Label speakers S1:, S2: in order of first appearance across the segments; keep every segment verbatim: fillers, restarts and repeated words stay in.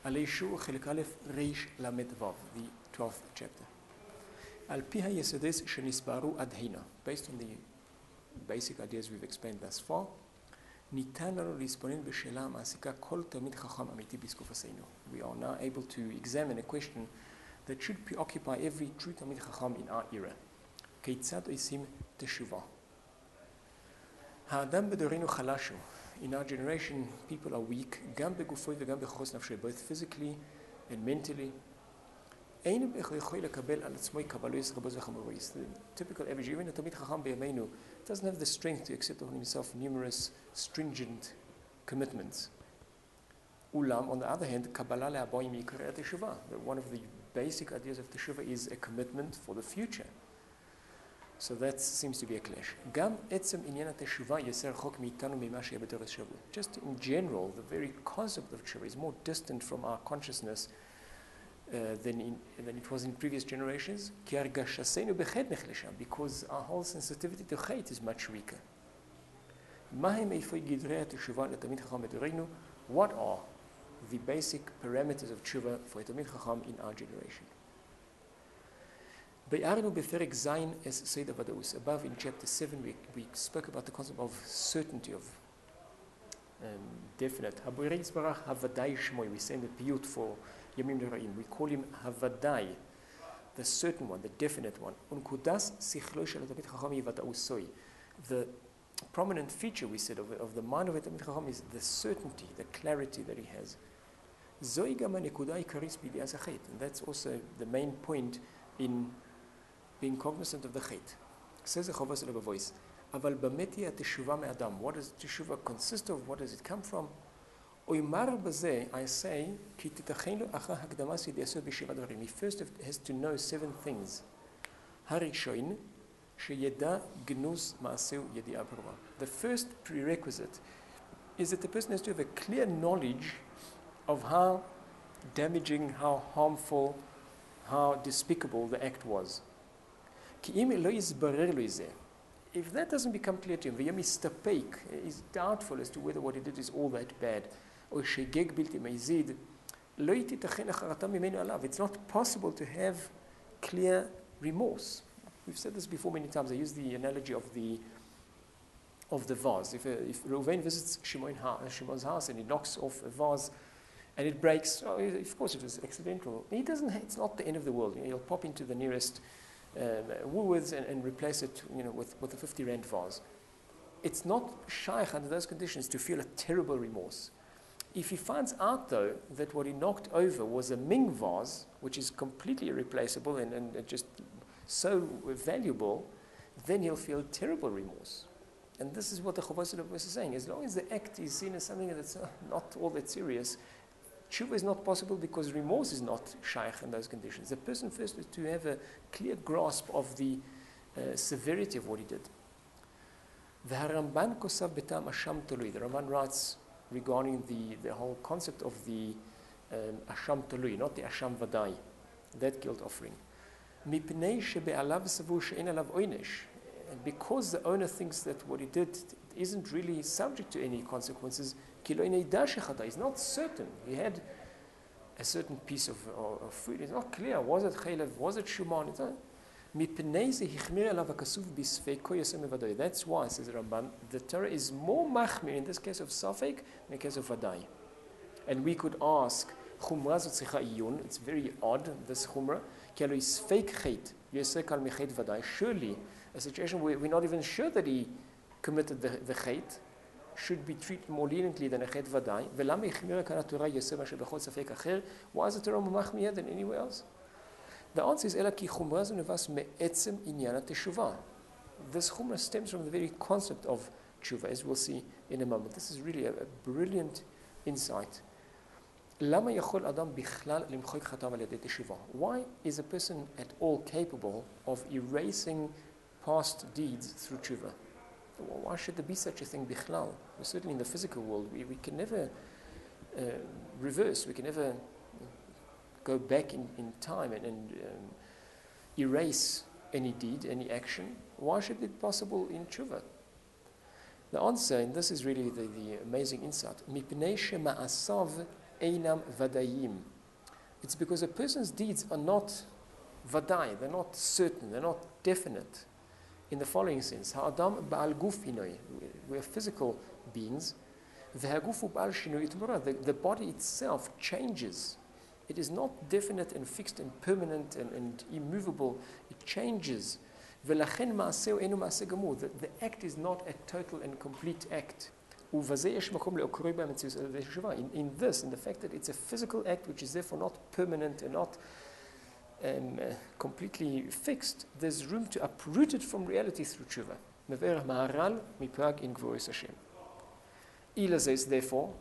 S1: עלי שור חלק א' ריש למד ו', the twelfth chapter. על פי היסודות שנסברו עד הנה, based on the basic ideas we've explained thus far, ניתן לנו להסבונן בשאלה המעסיקה כל תלמיד חכם אמיתי בסקופתנו. We are now able to examine a question that should preoccupy every true תלמיד חכם in our era. כיצד עושים תשובה? האדם בדורנו חלש הוא. In our generation, people are weak, גם בגופו וגם בחוץ נפשו, both physically and mentally. אין יכול לקבל על עצמו קבלויס רבוס וחמוריס. The typical average, even a תלמיד חכם בימינו, doesn't have the strength to accept on himself numerous stringent commitments. אולם, on the other hand, קבלה להבוא עם עיקרי התשובה. One of the basic ideas of תשובה is a commitment for the future. So that seems to be a clash. גם עצם עניין התשובה יסר רחוק מאיתנו ממה שהיה בתור השבוע. Just in general, the very concept of תשובה is more distant from our consciousness uh, than, in, than it was in previous generations. כי הרגשתנו בחטא נחלשה, because our whole sensitivity to hate is much weaker. מהם איפה גדרי התשובה לתלמיד חכם בדורנו? What are the basic parameters of תשובה for a תלמיד חכם in our generation? ביארנו בפרק זין as סייד הוודאוס. Above in chapter seven we, we spoke about the concept of certainty of um, definite. הבורא יסברך הוודאי שמוי. We say in the piyut for ימים לרעים. We call him הוודאי, the certain one, the definite one. ונקודס שכלו של התלמיד חכם היא ודאוסוי. The prominent feature we said of, of the mind of התלמיד חכם is the certainty, the clarity that he has. זוהי גם הנקודה העיקרית בידיעת החטא. And that's also the main point in being cognizant of the hate. Says the Chovos Elo b'voice. אבל באמת היא התשובה מאדם. What does תשובה consist of? What does it come from? אומר בזה, I say, כי תתכן לו אחר הקדמת ידיעתו בשבעה דברים. He first has to know seven things. הראשון, שידע גנוז מעשהו ידיעה ברורה. The first prerequisite is that the person has to have a clear knowledge of how damaging, how harmful, how despicable the act was. כי אם לא יסברר לו זה, if that doesn't become clear to him, ויהיה מסתפק, is doubtful as to whether what he did is all that bad, או שגג בלתי מזיד, לא תיתכן החרטה ממנו עליו. It's not possible to have clear remorse. We've said this before many times. I use the analogy of the of the vase. If, uh, if Reuven visits Shimon ha- Shimon's house and he knocks off a vase and it breaks, oh, of course it was accidental. He doesn't. It's not the end of the world. You know, he'll pop into the nearest um, Woolworths and, and replace it, you know, with, with a fifty rand vase. It's not shaykh under those conditions to feel a terrible remorse. If he finds out, though, that what he knocked over was a Ming vase, which is completely irreplaceable and, and just so valuable, then he'll feel terrible remorse. And this is what the Chovos Elo is saying. As long as the act is seen as something that's not all that serious, tshuva is not possible because remorse is not shaykh in those conditions. The person first has to have a clear grasp of the uh, severity of what he did. The Ramban kosav betam asham tolui. The Ramban writes regarding the, the whole concept of the um, asham tolui, not the asham vadai, that guilt offering. Mipnei shebe'alav savu she'en alav oynesh. And because the owner thinks that what he did isn't really subject to any consequences, he's not certain. He had a certain piece of, of, of food. It's not clear. Was it chaylev? Was it shuman? That's why, says Ramban, the Torah is more machmir in this case of safek than in the case of vadai. And we could ask, it's very odd, this chumrah, surely a situation where we're not even sure that he committed the, the chait should be treated more leniently than a chet vadai. Why is the Torah more machmir than anywhere else? The answer is, this chumrah stems from the very concept of tshuva, as we'll see in a moment. This is really a, a brilliant insight. Why is a person at all capable of erasing past deeds through tshuva? Why should there be such a thing bichlal? Certainly in the physical world, we, we can never uh, reverse, we can never go back in, in time and, and um, erase any deed, any action. Why should it be possible in tshuva? The answer, and this is really the, the amazing insight, mipnei shema'asav einam vadayim. It's because a person's deeds are not vaday, they're not certain, they're not definite. In the following sense, ha'adam ba'al guf hinoi, we're physical beings. V'ha'gufu ba'al shinoi itmura, the the body itself changes. It is not definite and fixed and permanent and, and immovable. It changes. V'lachen ma'aseu enu ma'aseh gamur. The the act is not a total and complete act. In, in this, in the fact that it's a physical act which is therefore not permanent and not um, uh, completely fixed, there's room to uproot it from reality through tshuva. Meverach Maharal mipag in Gvuros Hashem. Ila says, therefore,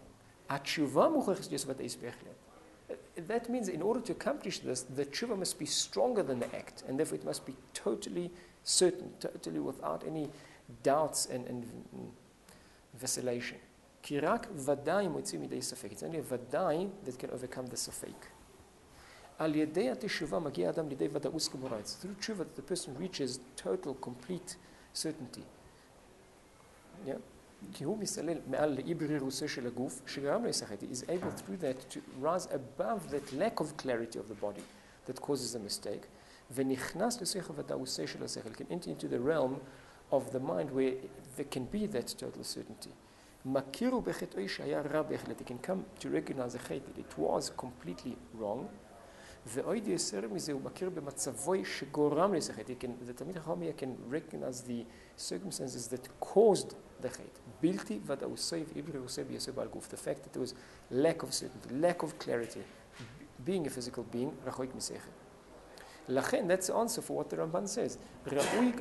S1: that means in order to accomplish this, the tshuva must be stronger than the act, and therefore it must be totally certain, totally without any doubts and, and vacillation. Kirak vadai motzi midei safek. It's only a vadai that can overcome the safek. Al yedei teshuva magia adam lidei vadaus gemura. It's through tshuva that the person reaches total, complete certainty. Yeah. Ki hu misalel me'al le'ibri ruseh shel haguf shegaram le'isachet. He is able through that to rise above that lack of clarity of the body that causes the mistake. V'nichnas le'seicha vadauseh shel hasechel. Can enter into the realm of the mind where there can be that total certainty. Makiru bechetoi shaya ra bechlet. They can come to recognize the chet that it was completely wrong. Ve'oid yeser mizeu makir b'matzavoi shegoram lesechet. He can, the Talmid Chacham can recognize the circumstances that caused the chet. Bilti vadausei v'ibri usei b'yasei b'al guf. The fact that there was lack of certainty, lack of clarity, being a physical being, rachoik misechet. Lachen, that's the answer for what the Ramban says. There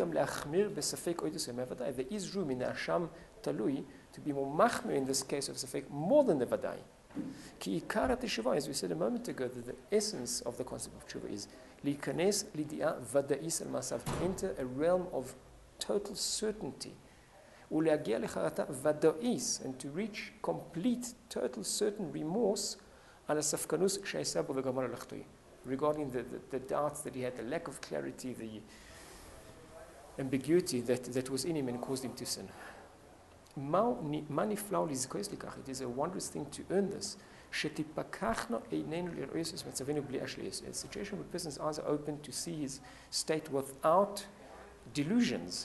S1: is room in the Asham Talui to be more machmir in this case of Safek more than the Vadai. Ki ikara teshuvah, as we said a moment ago, that the essence of the concept of tshuva is likanes lidia vadais al masav, to enter a realm of total certainty. Uleagia lecharata vadais, and to reach complete, total, certain remorse ala safkanus shaisab v'gamar alachtoi. Regarding the, the, the doubts that he had, the lack of clarity, the ambiguity that, that was in him and caused him to sin. It is a wondrous thing to earn this. A situation where a person's eyes are open to see his state without delusions.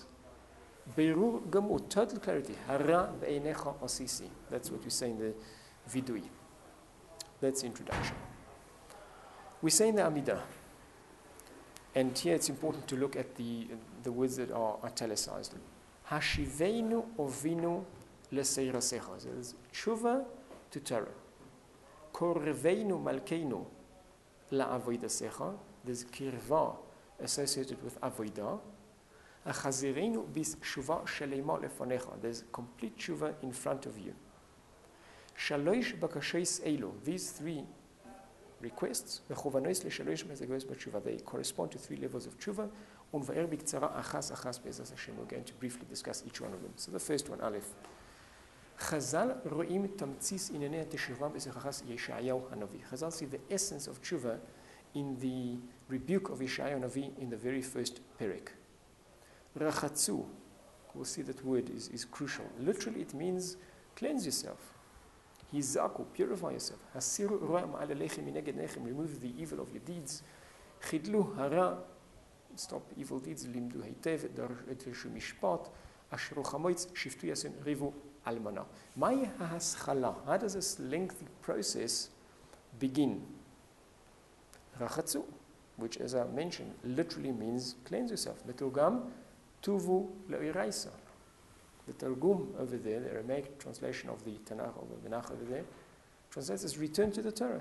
S1: Total clarity. That's what we say in the Vidui. That's the introduction. We say in the Amidah, and here it's important to look at the, the words that are italicized. Hashiveinu ovinu leseirasecha. There's tshuva to Torah. Korveinu malkeinu la'avoidasecha. There's kirva associated with avoida. Achazireinu bis tshuva shalema lefanecha. There's complete tshuva in front of you. Shalosh bakasheis elu. These three requests, they correspond to three levels of tshuva. We're going to briefly discuss each one of them. So the first one, Aleph. Chazal ro'im tamtzis inenei teshuvah b'sechachas Yeshayahu Hanavi. Chazal see the essence of tshuva in the rebuke of Yeshayahu Hanavi in the very first perek. Rachatzu, we'll see that word is, is crucial. Literally it means cleanse yourself. Hizaku, purify yourself. Hasiru ro'am alechem mineged nechem, remove the evil of your deeds. Chidlu hara, stop evil deeds. Limdu heitev, darshu mishpat. Ashru chamoitz, shiftu yasin, rivu almana. Mai hahaschala. How does this lengthy process begin? Rachatzu, which, as I mentioned, literally means cleanse yourself. Meturgam tuvu le'iraisa. The Targum over there, the Aramaic translation of the Tanakh or the Menach over there, translates as return to the Torah.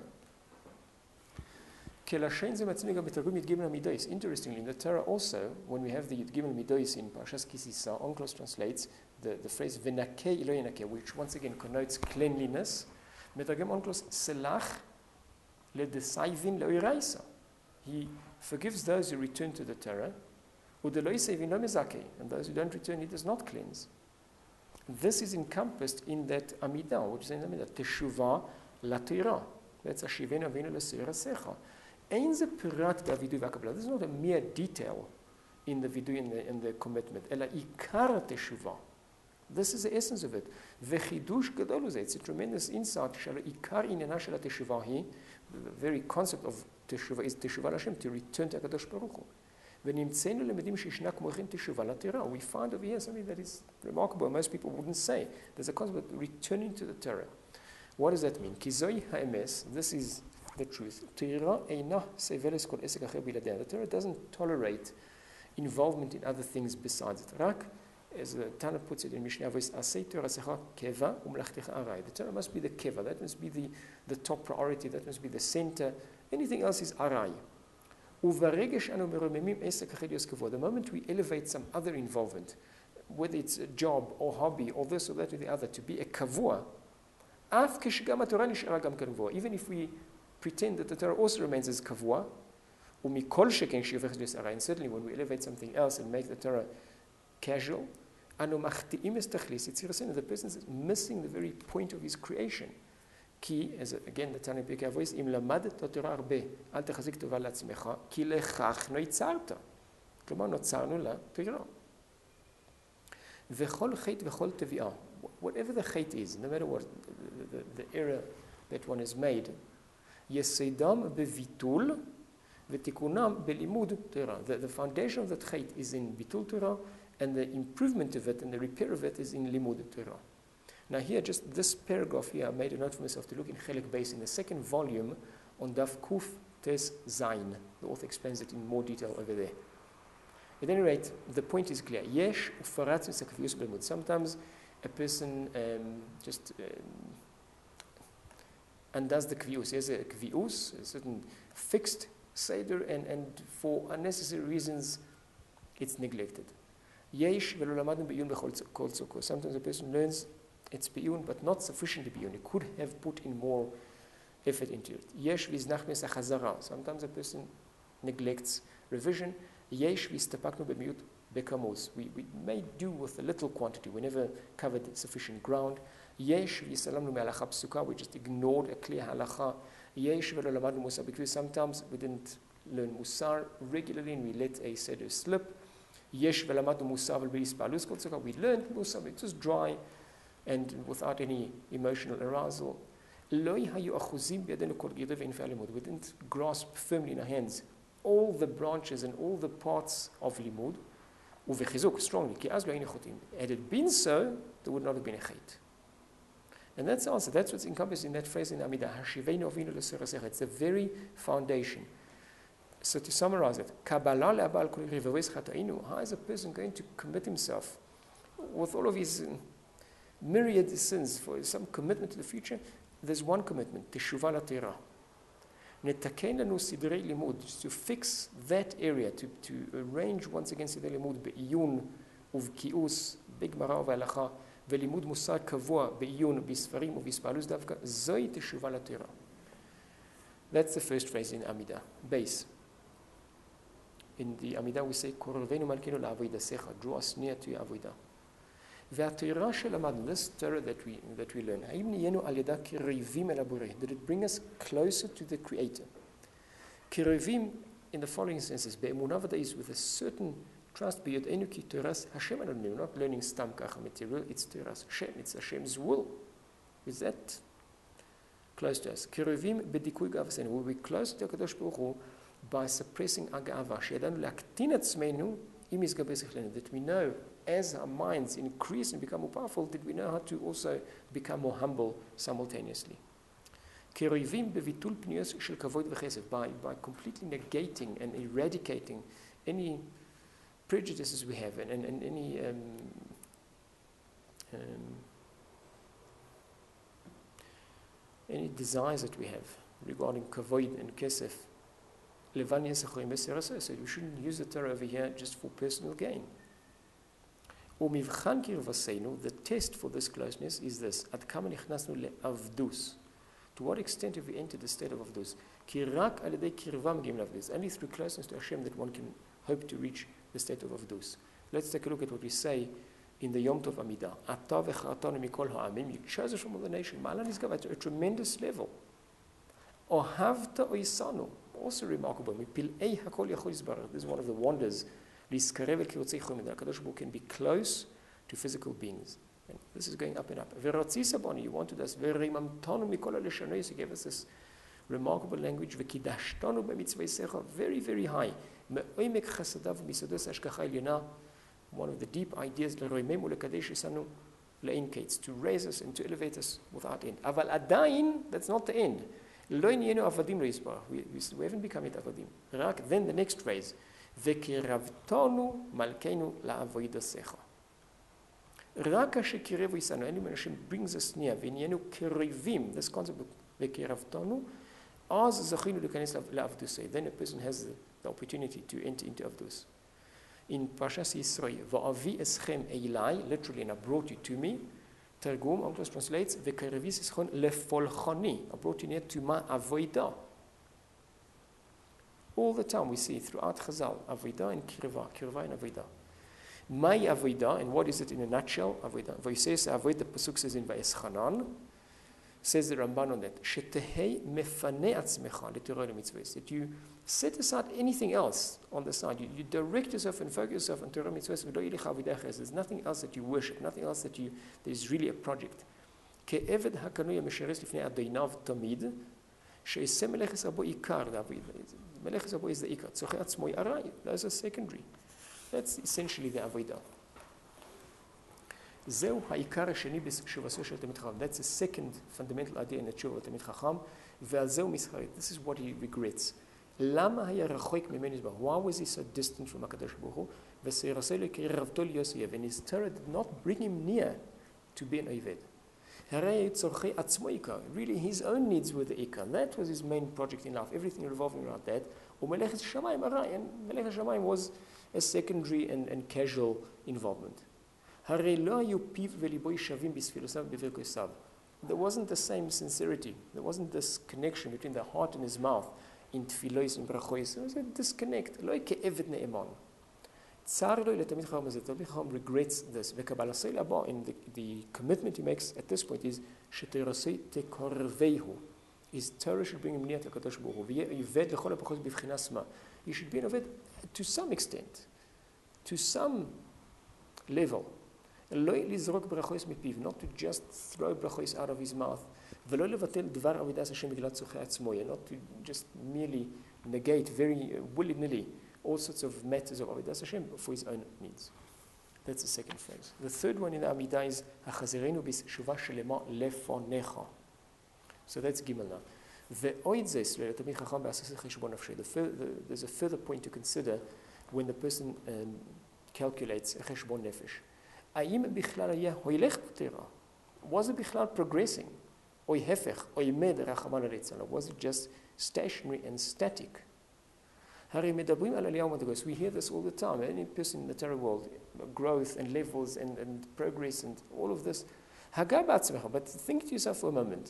S1: Interestingly, in the Torah also, when we have the Gimel Midois in Parashas Kisisa, Onklos translates the, the phrase V'nakeh ilo yenakeh, which once again connotes cleanliness. Metagim Onklos Selach le'desaivin le'iraisa. He forgives those who return to the Torah, and those who don't return, he does not cleanse. This is encompassed in that Amidah, which is in the Amidah, Teshuvah Latira. That's Ashivenu Avinu L'Seirasecha. Ein ze pirat b'avidui v'akabla. This is not a mere detail in the vidui and the, and the commitment. Ela ikar teshuvah. This is the essence of it. V'chidush gadol hu zeh. It's a tremendous insight. Ikar inena shel teshuvah hi. The very concept of teshuvah is teshuvah Hashem, to return to HaKadosh Baruch Hu. V'nimtzenu lemedim sheyishna kmo chen teshuvah laTorah. We find over here something that is remarkable. Most people wouldn't say. There's a concept of returning to the Torah. What does that mean? Ki zoi ha'emes. This is the truth. Torah eina seveles kol esek acher biladeh. The Torah doesn't tolerate involvement in other things besides it. Rak, as the Tana puts it in Mishnah, asay Torah secha keva umlachtecha aray. The Torah must be the keva. That must be the, the top priority. That must be the center. Anything else is aray. The moment we elevate some other involvement, whether it's a job or hobby or this or that or the other, to be a kavua, even if we pretend that the Torah also remains as kavua, and certainly when we elevate something else and make the Torah casual, the person is missing the very point of his creation. Ki, as again the Tanya Pirkei Avos, im lamad את התורה הרבה, אל תחזיק טובה לעצמך, כי לכך נוצרת. כלומר, נוצרנו לתורה. וכל חטא וכל תביעה, whatever the hate is, no matter what the, the, the error that one has made, יסודם בביטול ותיקונם בלימוד תורה. The, the foundation of that hate is in ביטול תורה, and the improvement of it and the repair of it is in limud Torah. Now here, just this paragraph here, I made a note for myself to look in Chelik Beis in the second volume on Daf Kuf Tes Zayin. The author explains it in more detail over there. At any rate, the point is clear. Yesh ufarat misakvius b'limud. Sometimes a person um, just um, undoes the kvius. He has a kvius, a certain fixed seder, and, and for unnecessary reasons, it's neglected. Yesh v'lo lamadnu b'iyun b'chol tzoko. Sometimes a person learns it's biyun, but not sufficiently biyun. He could have put in more effort into it. Yesh v'iznachmes achazara. Sometimes a person neglects revision. Yesh v'istapaknu b'miyut bekamos. We we may do with a little quantity. We never covered sufficient ground. Yesh v'isalamnu me'alacha psuka. We just ignored a clear halacha. Yesh v'lo lamadnu musar. Because sometimes we didn't learn musar regularly and we let a seder slip. Yesh v'lamadnu musar v'b'yispalus kol tzaka. We learned musar. It was dry and without any emotional arousal. We didn't grasp firmly in our hands all the branches and all the parts of limud. Strongly. Had it been so, there would not have been a chait. And that's the answer. That's what's encompassed in that phrase in Amidah. It's the very foundation. So to summarize it, how is a person going to commit himself with all of his myriad sins for some commitment to the future? There's one commitment, teshuvah laTorah. Netaken lanu sidrei limud, to fix that area, to, to arrange once again sidrei limud be'iyun uvkius, b'gemara u'halacha, ve'limud musar kavua be'iyun b'sfarim u'b'spalus davka, zoi teshuvah laTorah. That's the first phrase in Amidah, base. In the Amidah we say, korvenu malkenu la'avodah secha, draw us near to your avodah. והתורה שלמדנו, this Torah that we, that we learn, האם נהיינו על ידה קרבים אל הבורא? Did it bring us closer to the Creator? קרבים, in the following senses, באמונה ודאי is with a certain trust, ביודענו כי תורת השם אנו לומדים, not learning סתם ככה material, it's תורת השם, it's Hashem's will. Is that close to us? קרבים בדיכוי גאוותנו, we'll be close to הקדוש ברוך הוא by suppressing our גאווה, שידענו להקטין עצמנו עם משגבי שכלנו, that we know as our minds increase and become more powerful, did we know how to also become more humble simultaneously? By, by completely negating and eradicating any prejudices we have and, and, and any um, um, any desires that we have regarding kavod and kesef. So we shouldn't use the Torah over here just for personal gain. The test for this closeness is this. To what extent have we entered the state of avdus? Only through closeness to Hashem that one can hope to reach the state of avdus. Let's take a look at what we say in the Yom Tov Amidah. You chose us from all the nation. Ma'alan is at a tremendous level. Also remarkable. This is one of the wonders. HaKadosh Baruch Hu can be close to physical beings. And this is going up and up. Ve'rotzisa boni, you wanted us. Ve'rimamtonu mikol ha'leshonos, you gave us this remarkable language. Ve'kidashtonu b'mitzvaysecha, very, very high. Me'oimek chasadav misodos hashgacha elyona, one of the deep ideas, l'roimem u'lekadesh esanu le'in kates, to raise us and to elevate us without end. Aval adayin, that's not the end. Lo nienu avadim lo yisbarach, we we haven't become yet avadim. Rak, then the next phrase, ve'kiravtonu malkeinu la'avodasecha. Rak asher kirevu isanu, any when Hashem brings us near, ve'nienu kirevim, this concept of ve'kiravtonu, az zachinu l'kanes la'avdusei, then a person has the, the opportunity to enter into avdus. In Parshas Yisro, va'avi eschem eilai, literally, and I brought you to me. Targum, Amtos translates, ve'karevis eschon lefolchani, I brought you near to my avodah. All the time we see throughout Chazal, avodah and kirva, kirva and avodah. My avodah, and what is it in a nutshell? Avodah. V'yisei avodah, the pasuk says in Va'eschanan, says the Ramban on that, shetehei mefanei atzmecha l'torah mitzvahs, that you set aside anything else on the side. You, you direct yourself and focus yourself on Torah mitzvahs. There's nothing else that you worship, nothing else that you, there is really a project. Ke'eved hakanuya mesheres lifnei adoinav tamid, she'eseh meleches abo ikar, meleches abo is the ikar, tzochet atzmo yarai, those are secondary. That's essentially the avodah. Zeu ha'ikar hasheni b'shuvaseh shel Talmid Chacham. That's the second fundamental idea in the tshuva of Talmid Chacham. Ve'al zeu mischaret. This is what he regrets. Lama haya rachoik mimenu yisbarach. Why was he so distant from HaKadosh Baruch Hu? V'seiraseh lo kiravto liyoseyev. And his Torah did not bring him near to be an oved. Harei tzorchei atzmo ikar. Really, his own needs were the ikar. That was his main project in life. Everything revolving around that. U'melechas shamayim arai. And melechas shamayim was a secondary and, and casual involvement. There wasn't the same sincerity. There wasn't this connection between the heart and his mouth in tfilos and brachos. There was a disconnect. Talmid Chacham regrets this. And the, the commitment he makes at this point is his Torah should bring him near to HaKadosh Baruch Hu. He should be an oved to some extent, to some level. Not to just throw brachos out of his mouth. Not to just merely negate very willy-nilly all sorts of matters of Avodas Hashem for his own needs. That's the second phrase. The third one in the Amidah is Hachazirenu b'shuva shelema lefonecha. So that's Gimel now. There's a further point to consider when the person um, calculates a cheshbon nefesh. Was it bichlal progressing? Was it just stationary and static? We hear this all the time. Any person in the Torah world, growth and levels and, and progress and all of this. But think to yourself for a moment.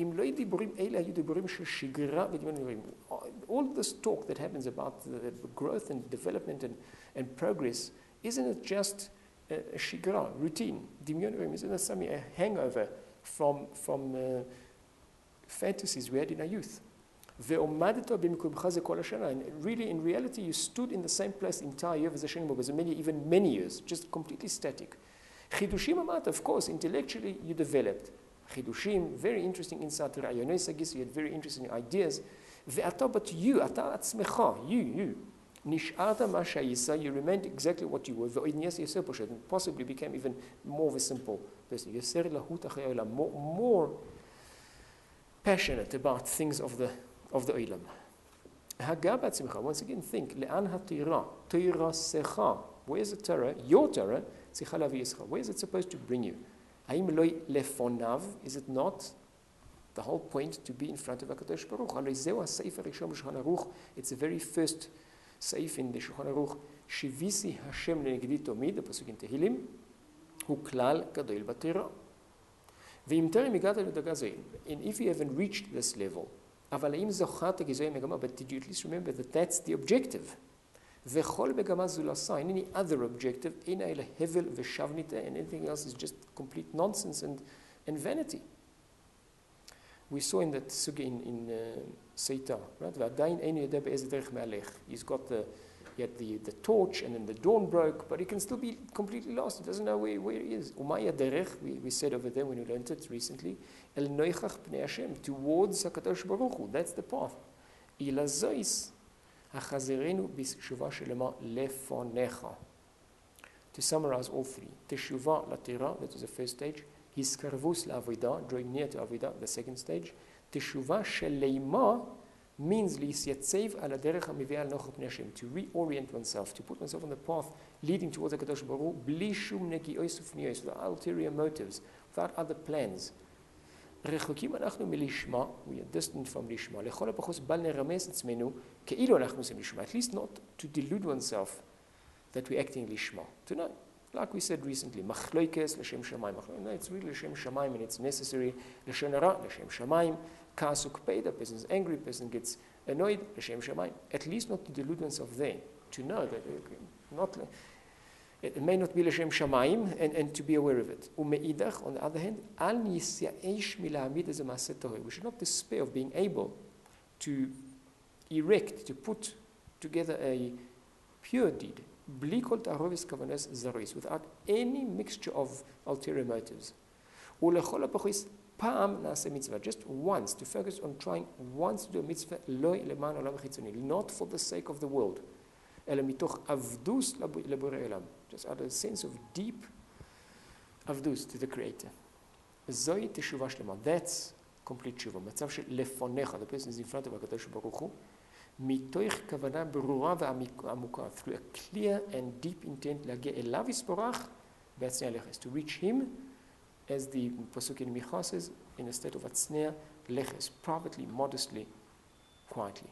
S1: All this talk that happens about the growth and development and, and progress, isn't it just a, a shigra, routine? Isn't it something, a hangover from, from uh, fantasies we had in our youth? And really, in reality, you stood in the same place the entire year, many, even many years, just completely static. Chidushim amat, of course, intellectually you developed. Chidushim, very interesting insight. You had very interesting ideas. But you, you, you, you remained exactly what you were. And possibly became even more of a simple person. More, more passionate about things of the of the Olam. Once again, think. Where's the Torah? Your Torah. Where is it supposed to bring you? Is it not the whole point to be in front of HaKadosh Baruch Hu? It's the very first seif in the Shulchan Aruch. Shivisi Hashem lenegdi tomid, the pasuk in Tehillim, hu klal gadol b'Torah. And if you haven't reached this level, but did you at least remember that that's the objective? And any other objective, and anything else is just complete nonsense and, and vanity. We saw in that sugi in, in uh, Seita, right? He's got the, he had the, the torch, and then the dawn broke, but he can still be completely lost. He doesn't know where, where he is. Umay derech, we, we said over there when we learned it recently, el noichach pnei Hashem, towards HaKadosh Baruch Hu. That's the path. Ila zois hachazerenu b'teshuvah shelema lefonecha. To summarize all three, teshuvah latira, that was the first stage. Hiskarvus la'avodah, drawing near to avodah, the second stage. Teshuvah shelema means li'yatzev ala derech ha'miveh al nochot pnei Hashem, to reorient oneself, to put oneself on the path leading towards HaKadosh Baruch Hu, bli shum negi'os ufniyos, without ulterior motives, without other plans. Rechokim anachnu milishma, we are distant from lishma. Lechol ha'pachos bal nerames etzmenu, ke'ilu anachnu sem lishma, at least not to delude oneself that we're acting lishma. To know, like we said recently, machloikes l'shem shamayim. No, it's really l'shem shamayim, and it's necessary. L'shem hara, l'shem shamayim. Kasuk paid, a person's angry, person gets annoyed, l'shem shamayim. At least not to delude oneself there. To know that not, it may not be l'shem shamayim, and, and to be aware of it. Umeidach, on the other hand, al nisyaesh mila'amid as a ma'aseh torah. We should not despair of being able to erect, to put together a pure deed, without any mixture of ulterior motives. Just once, to focus on trying once to do a mitzvah, not for the sake of the world, just out of a sense of deep avdus to the Creator. That's complete tshuva. The person is in front of HaKadosh Baruch Hu, mitoich kavana berura ve'amukah, through a clear and deep intent, lageh elav yisborach be'atznei leches, to reach him, as the pasuk in Micha says, in a state of atznei leches, privately, modestly, quietly.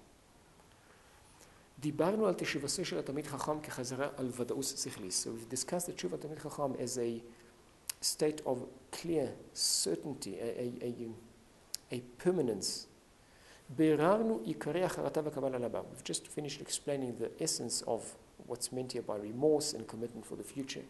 S1: דיברנו על תשובתו של התלמיד חכם כחזרה על ודאות שכלית. So we've discussed the תשובת התלמיד חכם as a state of clear certainty, a, a, a, a permanence. ביררנו עיקרי החרטה וקבלה לבא. We've just finished explaining the essence of what's meant here by remorse and commitment for the future.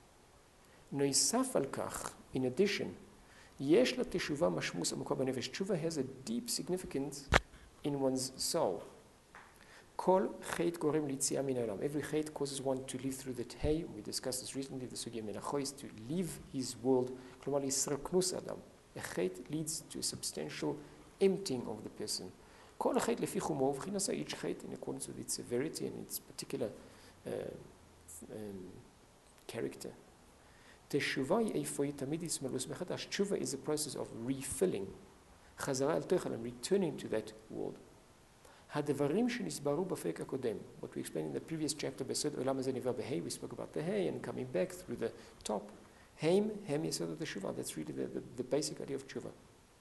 S1: נוסף על כך, in addition, יש לה תשובה משמעות עמוקה בנפש. תשובה has a deep significance in one's soul. כל חטא גורם ליציאה מן העולם. Every hate causes one to live through the hay. We discussed this recently, the sugya מן החויס, to leave his world. כלומר, להסרקנוס האדם. A hate leads to a substantial emptying of the person. כל החטא לפי חומו, ובכן עשה each hate in accordance with its severity and its particular uh, um, character. תשובה היא איפה היא תמיד יסמלוס מחדש. תשובה is a process of refilling. חזרה אל תוכל, and returning to that world. הדברים שנסברו בפרק הקודם, what we explained in the previous chapter, בסוד עולם הזה נברא בהי, we spoke about the hay and coming back through the top. הם, הם יסוד התשובה, that's really the, the, the basic idea of תשובה.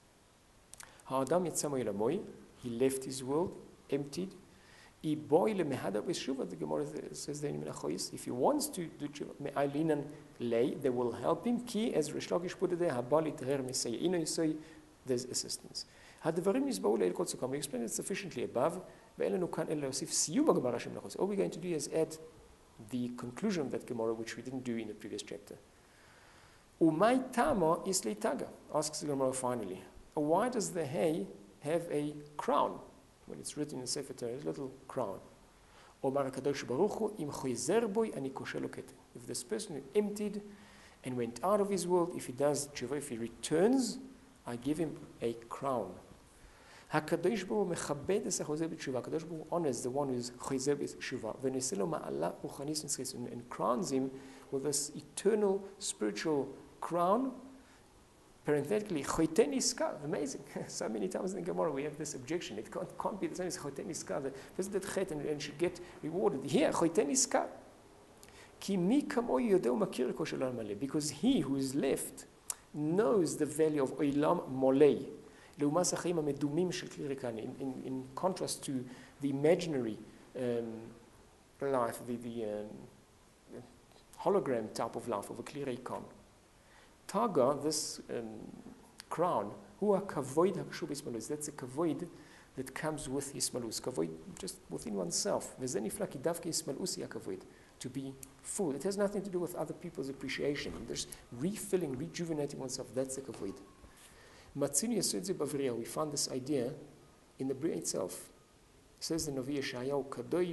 S1: האדם יצא מעולמו, he left his world, emptied. היא בואי למהדה בתשובה, the Gemara says there in Menachos, if he wants to do תשובה, מאלינן לay, they will help him, כי, as Rish Lakish put it there, הבא להתהר מסייע, אינו יסוי, there's assistance. הדברים נסברו לעיל כל סוכם. We explained it sufficiently above, ואין לנו כאן אלא להוסיף סיום הגמרא של מלאכות. All we're going to do is add the conclusion of that Gemara, which we didn't do in the previous chapter. ומאי תמה is leitaga, asks the Gemara finally. Why does the hay have a crown? When it's written in Sefer Torah, a little crown. אומר הקדוש ברוך הוא, אם חוזר בוי, אני כושל לו כתר. If this person emptied and went out of his world, if he does tshuva, if he returns, I give him a crown. הקדוש ברוך הוא מכבד את החוזר בתשובה. הקדוש ברוך הוא honors the one who is חוזר בתשובה. ונעשה לו מעלה רוחנית נצחית, and crowns him with this eternal spiritual crown. Parenthetically, choten iskar. Amazing. So many times in the Gemara we have this objection. It can't, can't be the same as choten iskar. The person did chet and, and should get rewarded. Here, choten iskar. כי מי כמוהו יודע ומכיר את כושר העולם מלא. Because he who is left knows the value of עולם מלא. לעומת החיים המדומים של כלי ריקן. In, in contrast to the imaginary um, life, the, the um, hologram type of life of a kli reikon. Taga, this um, crown, hu ha-kavoid ha-kshur b'ismalus. That's a kavoid that comes with ismalus. Kavoid just within oneself. V'zeh nifla ki davke ismalus hi ha-kavoid. To be full. It has nothing to do with other people's appreciation. There's refilling, rejuvenating oneself. That's a kavoid. Matzinu yesod ze b'Avriya. We found this idea in the Bria itself. It says the Navi Yeshayahu, Kadosh,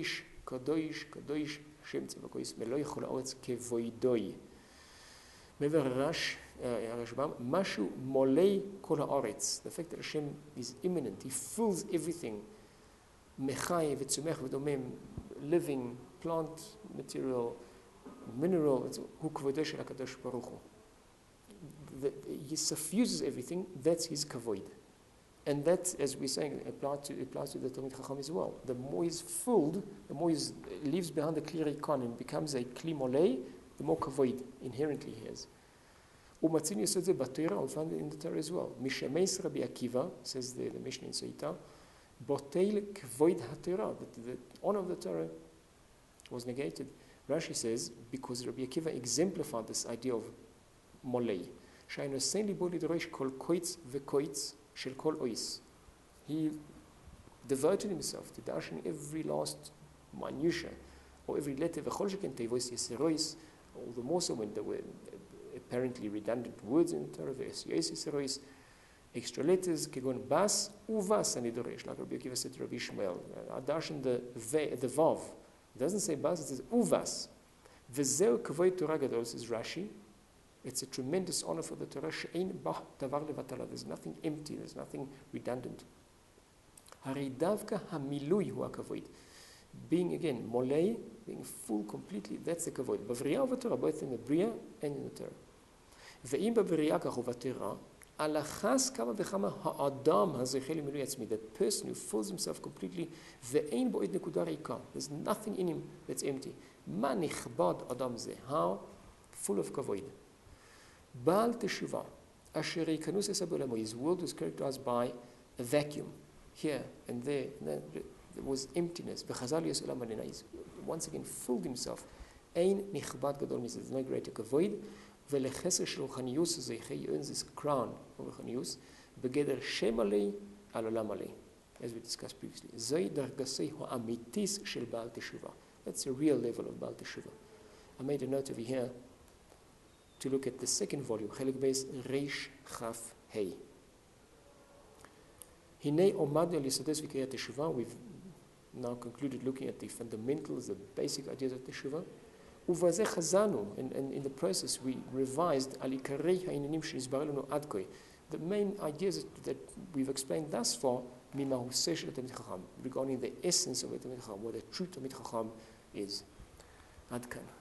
S1: kadosh, kadosh, Shem Tzavakois, Meloi Chol Haaretz Kevoidoi. Mever Rash, Rashbam, Mashu Molei Kol Haaretz. The fact that Hashem is immanent, He fills everything. Mechai v'tzumech v'domem, living, plant, material, mineral, Hu Kvodo Shel HaKadosh Baruch Hu. He suffuses everything, that's His Kavoid. And that, as we're saying, applies to, applies to the Talmid Chacham as well. The more he's filled, the more he leaves behind the Kli Rikon and becomes a Kli Molei, the more Kavoid inherently he has. Umatzin Yesod B'Torah, we find it in the Torah as well. Mishemeis Rabbi Akiva, says the, the Mishnah in Soita, Boteil Kvoid HaTorah, that the honor of the Torah was negated. Rashi says, because Rabbi Akiva exemplified this idea of Molei. Shaino Sein Libo Lidrosh Kol Koitz V'Koitz Shel Kol Ois. He devoted himself to dashing every last minutiae, or every letter, V'Chol Sheken Tevois Yeserois, all the more so when there were apparently redundant words in the Torah, V'Yes Yeserois, extra letters, Kegon Bas, Uvas Anidoresh, like Rabbi Akiva said to Rabbi Ishmael. Adashin the the Vav. It doesn't say Bas, it says Uvas. V'Zeu Kvoid Torah Gadol, says Rashi. It's a tremendous honor for the Torah. There's nothing empty, there's nothing redundant. Being again, molei, being full completely, that's the kavod. B'vriyah u'v'torah, both in the Bria and in the Torah. Ve'im b'vriyah kach u'v'torah, alachas kama v'chama ha'adam ha'zechel milui atzmi, that person who fills himself completely, ve'ein bo'id nekuda reika, there's nothing in him that's empty. Ma nichbad adam zeh, how? Full of kavod. Baal Teshuvah, Asher Yikanus Es Ha'olamo, his world was characterized by a vacuum. Here and there, and there, there was emptiness. V'chazal Yos Olam Alena, he once again filled himself. Ein Nichbad Gadol, means there's no greater kavod. V'lecheser Shel Ruchanius Zeiche, he earns this crown of Ruchanius. Begeder Shem Alei Al Olam Alei, as we discussed previously. Zoi Dargasei Ha'amitis Shel Baal Teshuvah. That's a real level of Baal Teshuvah. I made a note over here to look at the second volume, Chelik Beis Reish Chaf Hei. Hinei Omad Al Yesodot V'Kriyat Teshuvah. We've now concluded looking at the fundamentals, the basic ideas of Teshuvah. Uvazeh Chazanu, and, and in the process we revised Al Ikarei Ha'inanim She'nizbaru Lanu Ad Kou. The main ideas that we've explained thus far, Mimahu Seshel Talmid Chacham, regarding the essence of a Talmid Chacham, what a true Talmid Chacham is. Ad Kan.